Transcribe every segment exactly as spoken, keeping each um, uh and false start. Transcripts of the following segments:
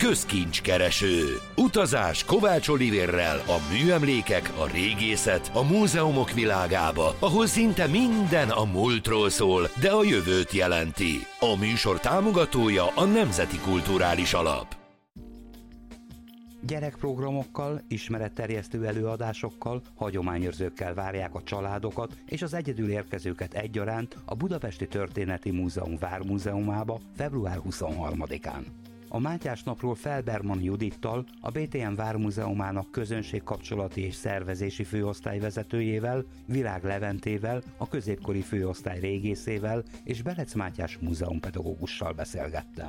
közkincskereső. Utazás Kovács Olivérrel a műemlékek, a régészet, a múzeumok világába, ahol szinte minden a múltról szól, de a jövőt jelenti. A műsor támogatója a Nemzeti Kulturális Alap. Gyerekprogramokkal, ismeretterjesztő előadásokkal, hagyományőrzőkkel várják a családokat és az egyedül érkezőket egyaránt a Budapesti Történeti Múzeum Vármúzeumába február huszonharmadikán. A Mátyás napról Felberman Judittal, a bé té em Vármúzeumának közönségkapcsolati és szervezési főosztály vezetőjével, Virág Leventével, a középkori főosztály régészével és Berec Mátyás múzeumpedagógussal beszélgettem.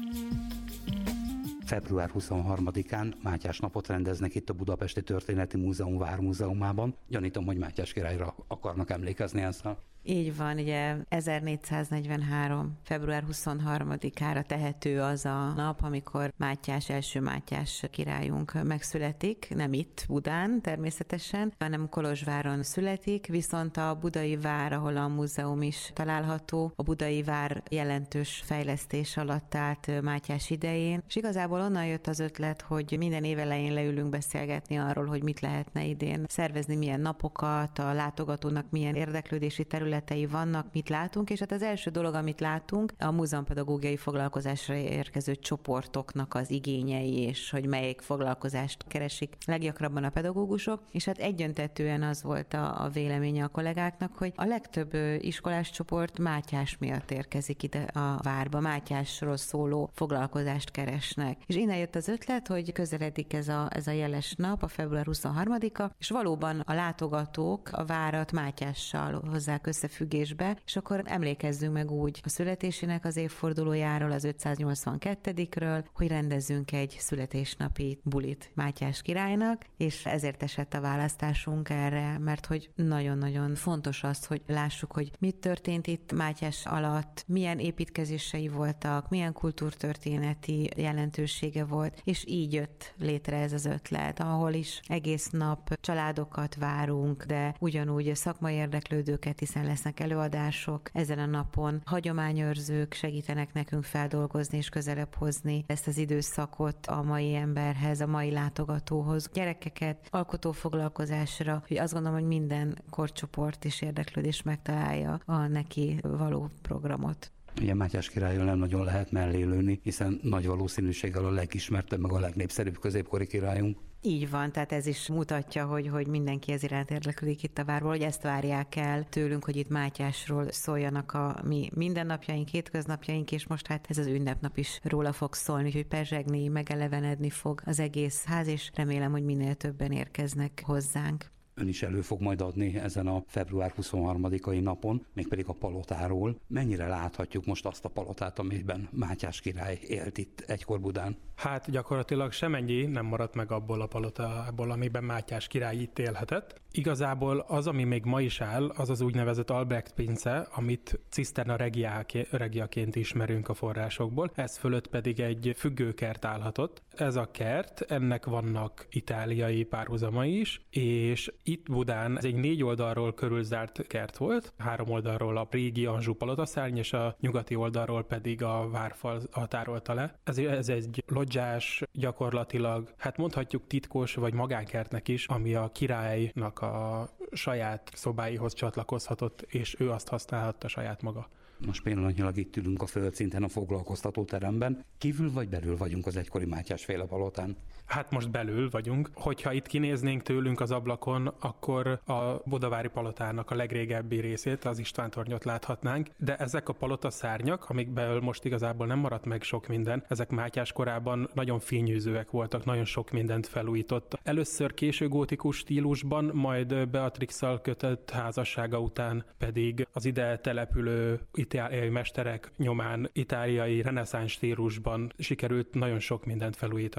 február huszonharmadikán Mátyás napot rendeznek itt a Budapesti Történeti Múzeum Vármúzeumában. Gyanítom, hogy Mátyás királyra akarnak emlékezni ezzel. Így van, ugye ezernégyszáznegyvenhárom. február huszonharmadikára tehető az a nap, amikor Mátyás, első Mátyás királyunk megszületik, nem itt Budán természetesen, hanem Kolozsváron születik, viszont a budai vár, ahol a múzeum is található, a budai vár jelentős fejlesztés alatt állt Mátyás idején, és igazából onnan jött az ötlet, hogy minden év elején leülünk beszélgetni arról, hogy mit lehetne idén szervezni, milyen napokat, a látogatónak milyen érdeklődési területei vannak, mit látunk, és hát az első dolog, amit látunk, a múzeumpedagógiai foglalkozásra érkező csoportoknak az igényei, és hogy melyik foglalkozást keresik leggyakrabban a pedagógusok, és hát egyöntetően az volt a, a véleménye a kollégáknak, hogy a legtöbb iskolás csoport Mátyás miatt érkezik ide a várba, Mátyásról szóló foglalkozást keresnek. És innen jött az ötlet, hogy közeledik ez a, ez a jeles nap, a február huszonharmadika, és valóban a látogatók a várat Mátyással hozzák összefüggésbe, és akkor emlékezzünk meg úgy a születésének az évfordulójáról, az ötszáznyolcvankettedikről, hogy rendezzünk egy születésnapi bulit Mátyás királynak, és ezért esett a választásunk erre, mert hogy nagyon-nagyon fontos az, hogy lássuk, hogy mit történt itt Mátyás alatt, milyen építkezései voltak, milyen kultúrtörténeti jelentősége volt, és így jött létre ez az ötlet, ahol is egész nap családokat várunk, de ugyanúgy szakmai érdeklődőket, hiszen lesznek előadások. Ezen a napon hagyományőrzők segítenek nekünk feldolgozni és közelebb hozni ezt az időszakot a mai emberhez, a mai látogatóhoz. Gyerekeket alkotófoglalkozásra, hogy azt gondolom, hogy minden korcsoport és érdeklődés megtalálja a neki való programot. Ugye Mátyás királyon nem nagyon lehet mellé lőni, hiszen nagy valószínűséggel a legismertebb, meg a legnépszerűbb középkori királyunk. Így van, tehát ez is mutatja, hogy, hogy mindenki ez iránt érdeklődik itt a várból, hogy ezt várják el tőlünk, hogy itt Mátyásról szóljanak a mi mindennapjaink, hétköznapjaink, és most hát ez az ünnepnap is róla fog szólni, úgyhogy perzsegni, megelevenedni fog az egész ház, és remélem, hogy minél többen érkeznek hozzánk. Ön is elő fog majd adni ezen a február huszonharmadikai napon, mégpedig a palotáról. Mennyire láthatjuk most azt a palotát, amiben Mátyás király élt itt egykor Budán? Hát gyakorlatilag semennyi nem maradt meg abból a palotából, amiben Mátyás király itt élhetett. Igazából az, ami még ma is áll, az az úgynevezett Albrecht pince, amit ciszterna regiaként ismerünk a forrásokból. Ez fölött pedig egy függőkert állhatott. Ez a kert, ennek vannak itáliai párhuzamai is, és itt Budán ez egy négy oldalról körülzárt kert volt, három oldalról a régi Anjou palotaszárny, és a nyugati oldalról pedig a várfal határolta le. Ez, ez egy lodzsás, gyakorlatilag, hát mondhatjuk titkos vagy magánkertnek is, ami a királynak a saját szobáihoz csatlakozhatott, és ő azt használhatta saját maga. Most pillanatnyilag itt ülünk a földszinten a foglalkoztató teremben. Kívül vagy belül vagyunk az egykori Mátyás-féle palotán? Hát most belül vagyunk. Hogyha itt kinéznénk tőlünk az ablakon, akkor a Budavári palotának a legrégebbi részét, az István-tornyot láthatnánk, de ezek a palotaszárnyak, amikből most igazából nem maradt meg sok minden, ezek Mátyás korában nagyon fényűzőek voltak, nagyon sok mindent felújított. Először késő gótikus stílusban, majd Beatrixszal kötött házassága után pedig az ide települő itáliai mesterek nyomán itáliai reneszánsz stílusban sikerült nagyon sok mindent felújítania.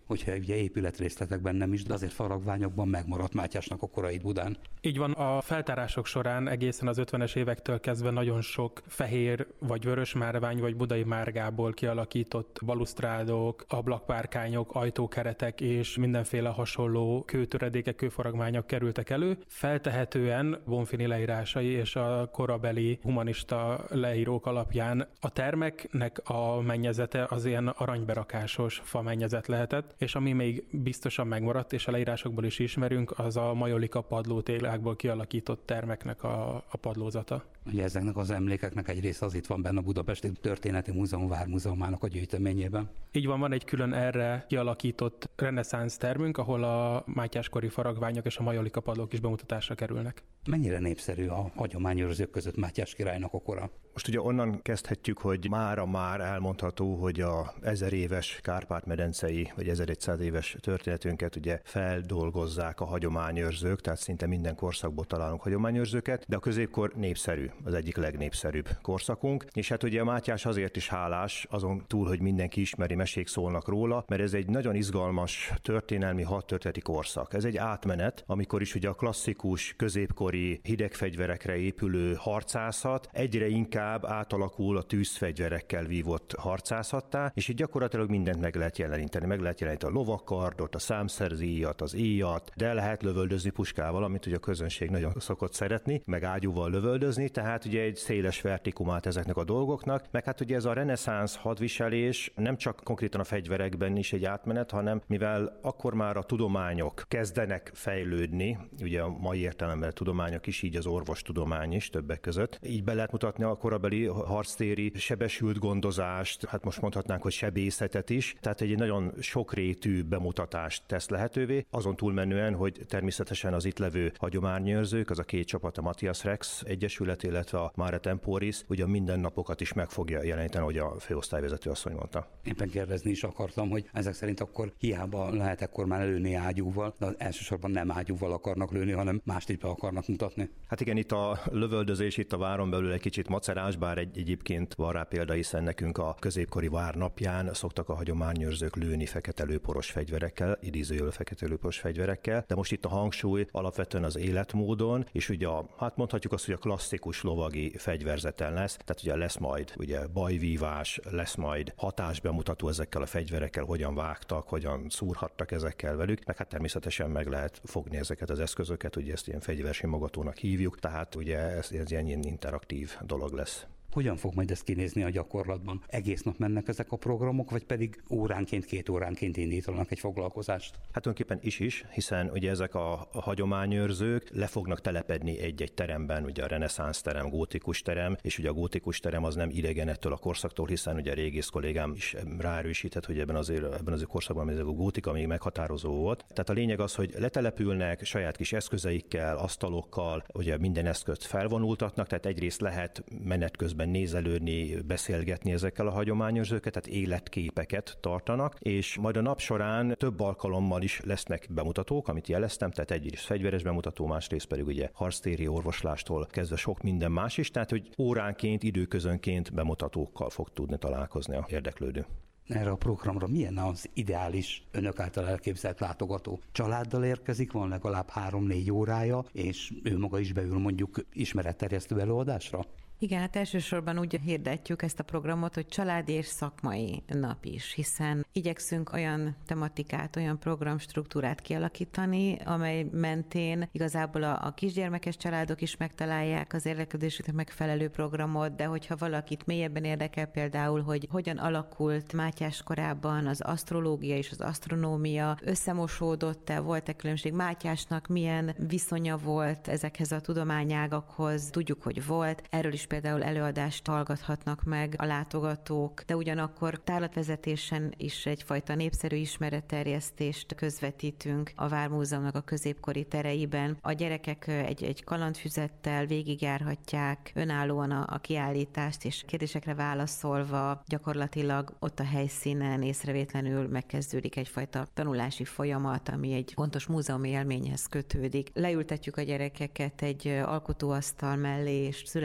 hogyha ugye épületrészletekben nem is, de azért faragványokban megmaradt Mátyásnak a korai Budán. Így van, a feltárások során egészen az ötvenes évektől kezdve nagyon sok fehér vagy vörös márvány vagy budai márgából kialakított balusztrádok, ablakpárkányok, ajtókeretek és mindenféle hasonló kőtöredékek, kőfaragványok kerültek elő. Feltehetően Bonfini leírásai és a korabeli humanista leírók alapján a termeknek a mennyezete az ilyen aranyberakásos fa mennyezet lehetett, és ami még biztosan megmaradt, és a leírásokból is ismerünk, az a majolika padlótéglákból kialakított termeknek a, a padlózata. Ugye ezeknek az emlékeknek egy része az itt van benne a Budapesti Történeti Múzeum Vármúzeumának a gyűjteményében. Így van, van egy külön erre kialakított reneszánsz termünk, ahol a mátyáskori faragványok és a majolika padlók is bemutatásra kerülnek. Mennyire népszerű a hagyományőrzők között Mátyás királynak a kora? Most ugye onnan kezdhetjük, hogy mára már elmondható, hogy a ezer éves Kárpát-medencei vagy ezerszáz éves történetünket ugye feldolgozzák a hagyományőrzők, tehát szinte minden korszakból találunk hagyományőrzőket, de a középkor népszerű, az egyik legnépszerűbb korszakunk, és hát ugye a Mátyás azért is hálás, azon túl, hogy mindenki ismeri, mesék szólnak róla, mert ez egy nagyon izgalmas történelmi hadtörténeti korszak. Ez egy átmenet, amikor is ugye a klasszikus középkori hidegfegyverekre épülő harcászat egyre inkább átalakul a tűzfegyverekkel vívott harcászattá, és itt gyakorlatilag mindent meg lehet jeleníteni. Meg lehet jeleníteni a lovakkardot, a számszerzíjat, az íjat, de lehet lövöldözni puskával, amit ugye a közönség nagyon szokott szeretni, meg ágyúval lövöldözni, tehát ugye egy széles vertikumát ezeknek a dolgoknak, meg hát ugye ez a reneszánsz hadviselés nem csak konkrétan a fegyverekben is egy átmenet, hanem mivel akkor már a tudományok kezdenek fejlődni, ugye a mai értelemben a tudományok is, így az orvostudomány is többek között, így be lehet mutatni a korabeli harctéri sebesült gondozást, hát most mondhatnánk, hogy sebészetet is, tehát egy nagyon sokrétű bemutatást tesz lehetővé, azon túlmenően, hogy természetesen az itt levő hagyományőrzők, az a két csapat, a Matthias Rex Egyesület, illetve a Mare Temporis, ugye a mindennapokat is meg fogja jeleníteni, ahogy a főosztályvezető asszony mondta. Éppen kérdezni is akartam, hogy ezek szerint akkor hiába lehet ekkor már lőni ágyúval, de elsősorban nem ágyúval akarnak lőni, hanem mást is be akarnak mutatni. Hát igen, itt a lövöldözés itt a váron belül egy kicsit macerás, bár egy, egyébként van rá példa, hiszen nekünk a középkori vár napján szoktak a hagyományőrzők lőni feketelőporos fegyverekkel, idézőjelű feketelőporos fegyverekkel, de most itt a hangsúly alapvetően az életmódon, és ugye a, hát mondhatjuk azt, hogy a klasszikus lovagi fegyverzeten lesz, tehát ugye lesz majd ugye bajvívás, lesz majd hatásbemutató ezekkel a fegyverekkel, hogyan vágtak, hogyan szúrhattak ezekkel velük, meg hát természetesen meg lehet fogni ezeket az eszközöket, ugye ezt ilyen fegyversimogatónak hívjuk, tehát ugye ez, ez ilyen interaktív dolog lesz. Hogyan fog majd ez kinézni a gyakorlatban? Egész nap mennek ezek a programok, vagy pedig óránként, két óránként indítanak egy foglalkozást? Hát tulajdonképpen is is, hiszen ugye ezek a hagyományőrzők le fognak telepedni egy-egy teremben, ugye a reneszánsz terem, gótikus terem, és ugye a gótikus terem az nem idegen ettől a korszaktól, hiszen ugye a régész kollégám is ráerősített, hogy ebben az, ebben az korszakban ez a gótika még meghatározó volt. Tehát a lényeg az, hogy letelepülnek saját kis eszközeikkel, asztalokkal, ugye minden eszközt felvonultatnak, tehát egyrészt lehet menet közben nézelődni, beszélgetni ezekkel a hagyományőrzőket, tehát életképeket tartanak, és majd a nap során több alkalommal is lesznek bemutatók, amit jeleztem, tehát egyrészt fegyveres bemutató, másrészt pedig ugye harctéri orvoslástól kezdve sok minden más is, tehát hogy óránként, időközönként bemutatókkal fog tudni találkozni a érdeklődő. Erre a programra milyen az ideális önök által elképzelt látogató? Családdal érkezik, van legalább három-négy órája, és ő maga is beül mondjuk ismeretterjesztő előadásra? Igen, hát elsősorban úgy hirdetjük ezt a programot, hogy családi és szakmai nap is, hiszen igyekszünk olyan tematikát, olyan programstruktúrát kialakítani, amely mentén igazából a, a kisgyermekes családok is megtalálják az érdeklődésüknek megfelelő programot, de hogyha valakit mélyebben érdekel például, hogy hogyan alakult Mátyás korában az asztrológia és az asztronómia, összemosódott-e, volt-e különbség Mátyásnak, milyen viszonya volt ezekhez a tudományágakhoz, tudjuk, hogy volt, erről is például előadást hallgathatnak meg a látogatók, de ugyanakkor tárlatvezetésen is egyfajta népszerű ismeretterjesztést közvetítünk a Vármúzeumnak a középkori tereiben. A gyerekek egy, egy kalandfüzettel végigjárhatják önállóan a, a kiállítást, és kérdésekre válaszolva gyakorlatilag ott a helyszínen észrevétlenül megkezdődik egyfajta tanulási folyamat, ami egy fontos múzeumi élményhez kötődik. Leültetjük a gyerekeket egy alkotóasztal mellé, és születésnapi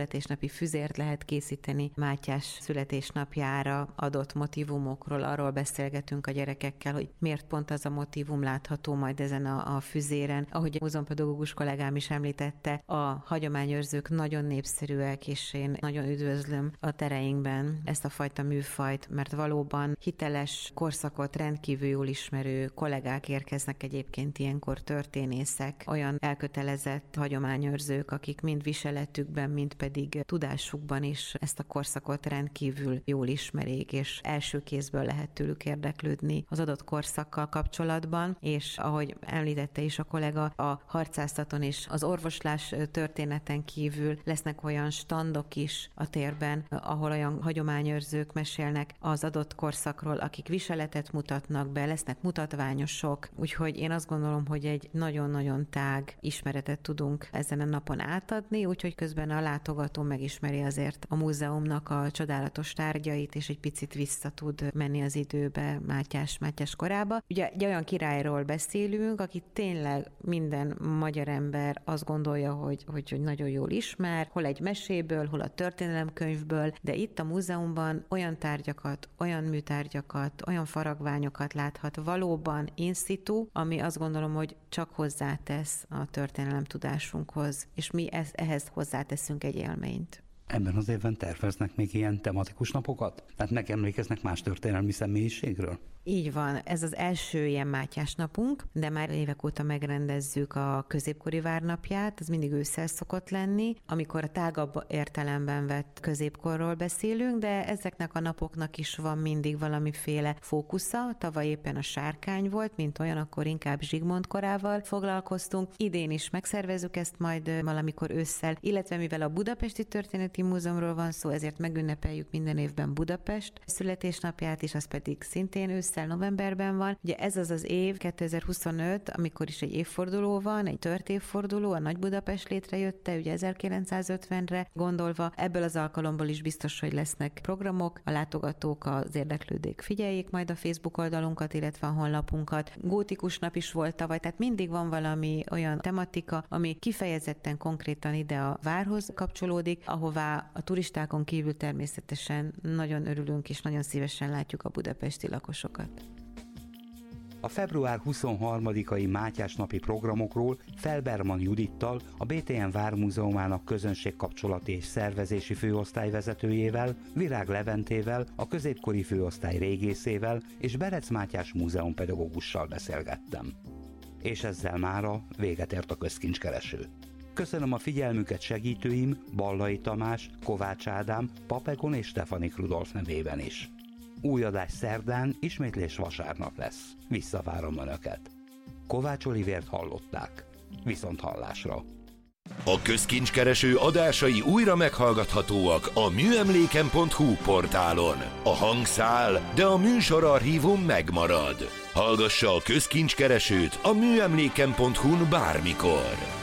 füzért lehet készíteni Mátyás születésnapjára adott motívumokról, arról beszélgetünk a gyerekekkel, hogy miért pont az a motívum látható majd ezen a, a füzéren. Ahogy a múzeumpedagógus kollégám is említette, a hagyományőrzők nagyon népszerűek, és én nagyon üdvözlöm a tereinkben ezt a fajta műfajt, mert valóban hiteles, korszakot rendkívül jól ismerő kollégák érkeznek egyébként ilyenkor, történészek, olyan elkötelezett hagyományőrzők, akik mind viseletükben, mind pedig tudásukban is ezt a korszakot rendkívül jól ismerik, és első kézből lehet tőlük érdeklődni az adott korszakkal kapcsolatban, és ahogy említette is a kollega, a harcászaton és az orvoslás történeten kívül lesznek olyan standok is a térben, ahol olyan hagyományőrzők mesélnek az adott korszakról, akik viseletet mutatnak be, lesznek mutatványosok, úgyhogy én azt gondolom, hogy egy nagyon-nagyon tág ismeretet tudunk ezen a napon átadni, úgyhogy közben a látogató megismeri azért a múzeumnak a csodálatos tárgyait, és egy picit vissza tud menni az időbe, Mátyás, Mátyás korába. Ugye egy olyan királyról beszélünk, aki tényleg minden magyar ember azt gondolja, hogy, hogy, hogy nagyon jól ismer, hol egy meséből, hol a történelemkönyvből, de itt a múzeumban olyan tárgyakat, olyan műtárgyakat, olyan faragványokat láthat valóban in situ, ami azt gondolom, hogy csak hozzátesz a történelem tudásunkhoz, és mi ez, ehhez hozzáteszünk egy élményt. Ebben az évben terveznek még ilyen tematikus napokat? Tehát megemlékeznek más történelmi személyiségről? Így van, ez az első ilyen Mátyás napunk, de már évek óta megrendezzük a középkori várnapját, ez mindig ősszel szokott lenni, amikor a tágabb értelemben vett középkorról beszélünk, de ezeknek a napoknak is van mindig valamiféle fókusza. Tavaly éppen a sárkány volt, mint olyan, akkor inkább Zsigmond korával foglalkoztunk. Idén is megszervezzük ezt majd valamikor ősszel, illetve mivel a Budapesti Történeti Múzeumról van szó, ezért megünnepeljük minden évben Budapest születésnapját, és az pedig szintén ősszel novemberben van. Ugye ez az az év, kétezer-huszonöt, amikor is egy évforduló van, egy tört évforduló, a Nagy Budapest létrejötte, ugye ezerkilencszázötvenre gondolva. Ebből az alkalomból is biztos, hogy lesznek programok, a látogatók, az érdeklődők figyeljék majd a Facebook oldalunkat, illetve a honlapunkat. Gótikus nap is volt tavaly, tehát mindig van valami olyan tematika, ami kifejezetten konkrétan ide a várhoz kapcsolódik, ahová a turistákon kívül természetesen nagyon örülünk és nagyon szívesen látjuk a budapesti lakosokat. A február huszonharmadikai Mátyás napi programokról Felberman Judittal, a bé té en Vármúzeumának közönségkapcsolati és szervezési főosztály vezetőjével, Virág Leventével, a középkori főosztály régészével és Berec Mátyás múzeumpedagógussal beszélgettem. És ezzel mára véget ért a közkincskereső. Köszönöm a figyelmüket segítőim, Ballai Tamás, Kovács Ádám, Papegon és Stefanik Rudolf nevében is. Új adás szerdán, ismétlés vasárnap lesz. Visszavárom Önöket. Kovács Olivért hallották. Viszont hallásra. A közkincskereső adásai újra meghallgathatóak a műemléken pont hu portálon. A hang száll, de a műsorarchívum megmarad. Hallgassa a közkincskeresőt a műemléken pont hu-n bármikor.